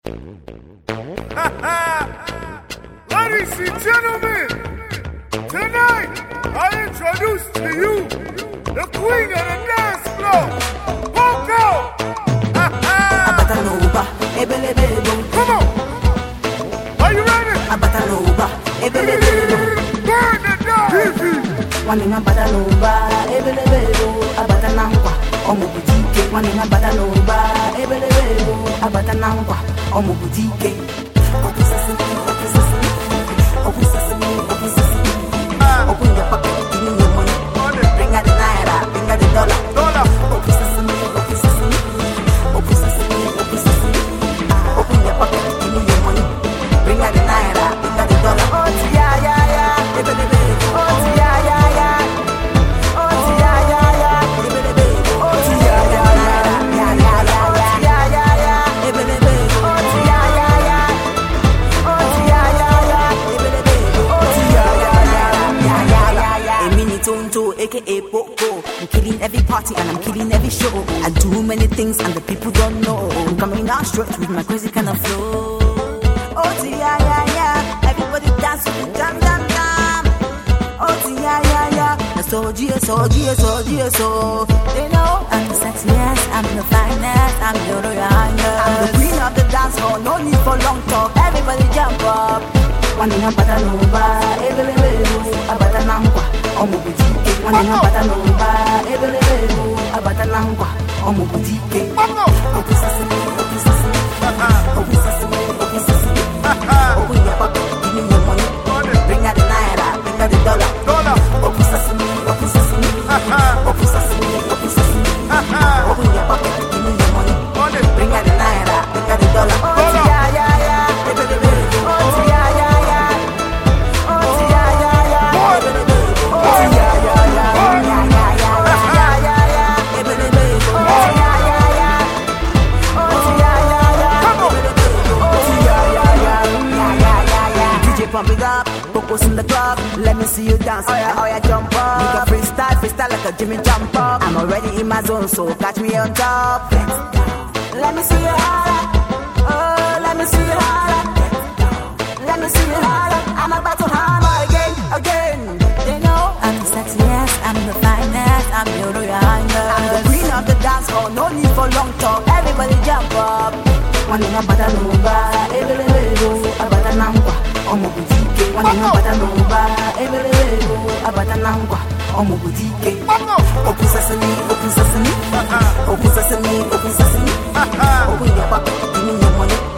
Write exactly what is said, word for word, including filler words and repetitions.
Ladies and gentlemen, tonight I introduce to you the queen of the dance floor, Poco. Abataloba, ebelebelo. Come on, are you ready? Abataloba, ebelebelo. Burn the dance. Wanina Bataloba, ebelebelo. Abatanangwa, omubutike. Wanina Bataloba, ebelebelo. Abatanangwa, omubutike. Open sesame, open sesame, open sesame, open sesame. Open your pocket, give me your money. Bring out the naira, bring out the dollar. Dollar. Open sesame, open sesame, open sesame, open sesame. Open your pocket, give me your money. Bring out the naira, bring out the dollar. Oh yeah, yeah, yeah, ebelebe. Oh yeah, yeah, yeah. Oh yeah, yeah, yeah, ebelebe. Oh yeah, yeah, yeah, yeah, yeah, yeah. Oh yeah, yeah, yeah, ebelebe. Oh yeah, yeah, yeah. Oh yeah, yeah, yeah, ebelebe. Oh yeah, yeah, yeah, yeah, yeah, yeah, yeah. A mini tonto, aka Poco. I'm killing every party and I'm killing every show. I do many things and the people don't know. I'm coming out straight with my crazy kind of flow. Oh yeah, yeah, yeah. Everybody dance with the jam, jam, jam. Oh yeah, yeah, yeah. So G S O, G S O, G S O. They know I'm the sexiest, I'm the finest, I'm the royalest. I'm the queen of the dance floor, no need for long talk. Everybody jump up. Wanina Bataloba, ebelebelo. Abatanangwa, omubutike. Wanina Bataloba, ebelebelo. Abatanangwa, omubutike. Open sesame, open sesame, open sesame, open sesame. Open your pocket, give me your money. Bring out the naira, bring out the dollar. Dollar. Open sesame, open sesame, open sesame, open sesame. Open your pocket, give me your money. Bring out the naira, bring out the dollar. Oh yeah, yeah, yeah, ebelebe. Oh yeah, yeah, yeah. Oh yeah, yeah, yeah, ebelebe. Oh yeah, yeah, yeah, yeah, yeah, yeah, yeah, yeah, yeah, ebelebe. Oh yeah, yeah, yeah. Oh yeah, yeah, yeah, ebelebe. Oh yeah, yeah, yeah, yeah, yeah, yeah, yeah. D J pump it up, focus in the club. Let me see you dance. Oh yeah, oh yeah, jump up. Make a freestyle, freestyle like a Jimmy jump up. I'm already in my zone, so catch me on top. Let me see you holler. Oh, let me see you holler. Let me see you holler. I'm about to hammer again, again. They know I'm the sexiest, I'm the finest, I'm the royalest. I'm the queen of the dance floor, no need for long talk. Everybody jump up. Wanina Bataloba, ebelebelo. Abatanangwa, omubutike. Wanina Bataloba, ebelebelo. Abatanangwa, omubutike. Open sesame, open sesame, open sesame, open sesame. Open your pocket, give me your money.